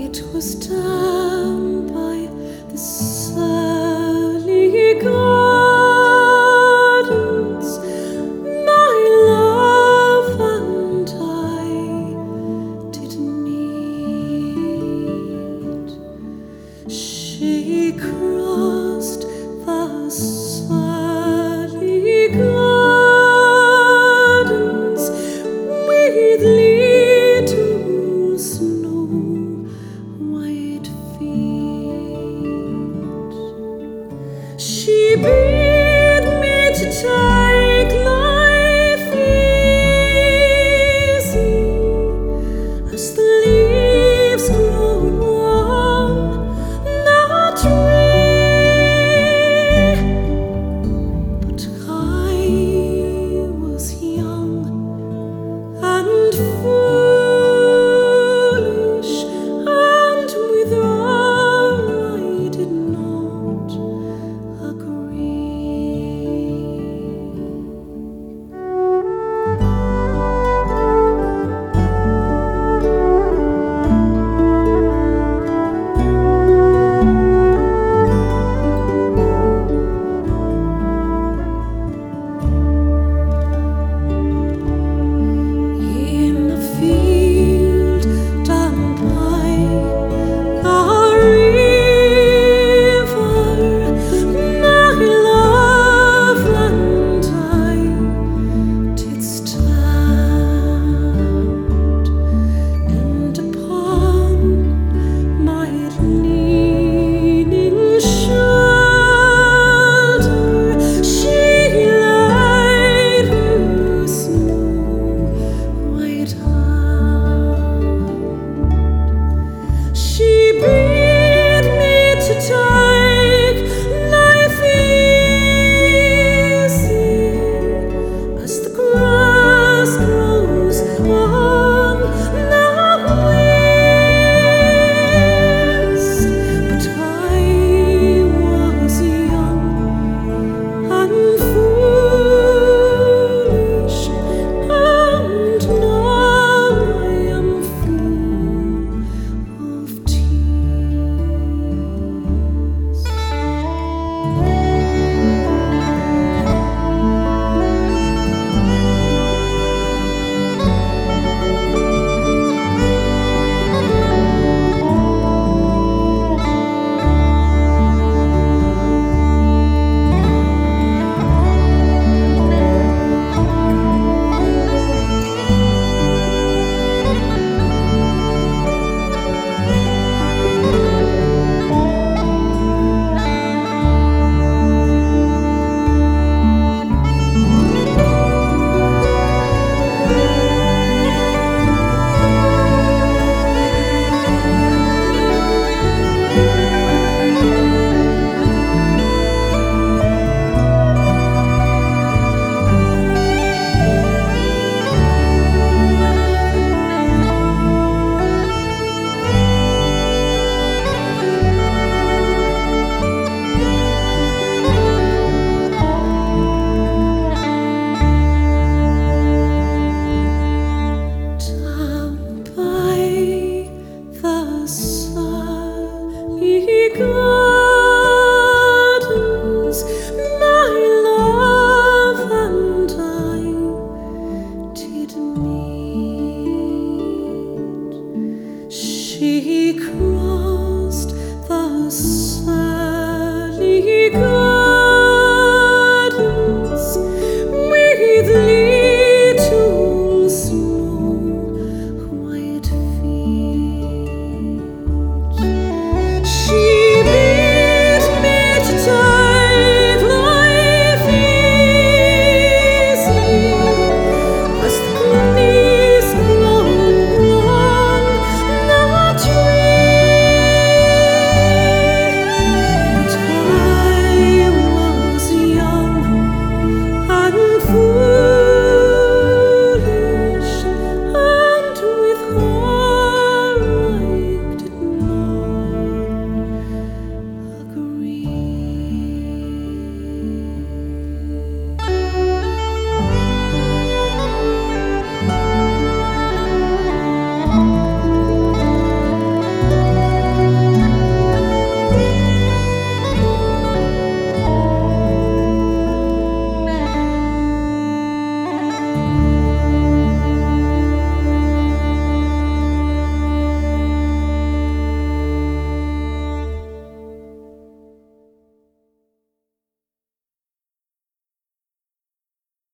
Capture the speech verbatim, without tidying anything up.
It was down by the Sally Gardens, my love and I did meet. She crossed the Sally Gardens with little snow white feet. She bid me to take life easy as the leaves grow on the tree. But I was young and foolish, and with her I did not agree. In a field down by a river, my love and I did stand, and upon my leaning shoulder she laid her smooth white hand. She bid me to take life easy as the grass grows on the west. But I was young and foolish, and now I am full of tears. Down by the Sally Gardens, my love and I did meet. She